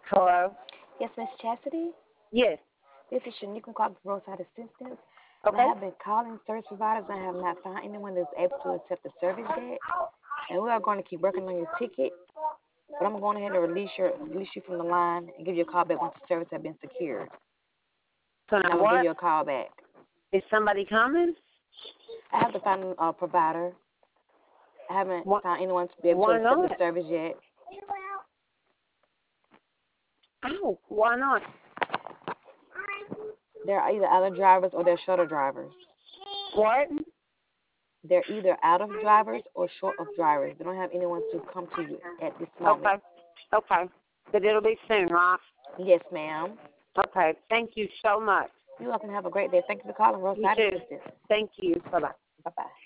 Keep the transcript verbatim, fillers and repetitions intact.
Hello? Yes, Miss Chastity? Yes. This is Shaniqua calling from Roadside Assistance. And I Okay. have been calling service providers and I have not found anyone that's able to accept the service yet. And we are going to keep working on your ticket. But I'm going ahead and release your release you from the line and give you a call back once the service has been secured. So And now I'm gonna give what? you a call back. Is somebody coming? I have to find a provider. I haven't What? found anyone to be able to Why accept not? the service yet. Oh, why not? They're either out of drivers or they're shorter drivers. What? They're either out of drivers or short of drivers. They don't have anyone to come to you at this moment. Okay. Okay. But it'll be soon, right? Yes, ma'am. Okay. Thank you so much. You're welcome. Have a great day. Thank you for calling You Roadside too. Assistance. Thank you. Bye-bye. Bye-bye.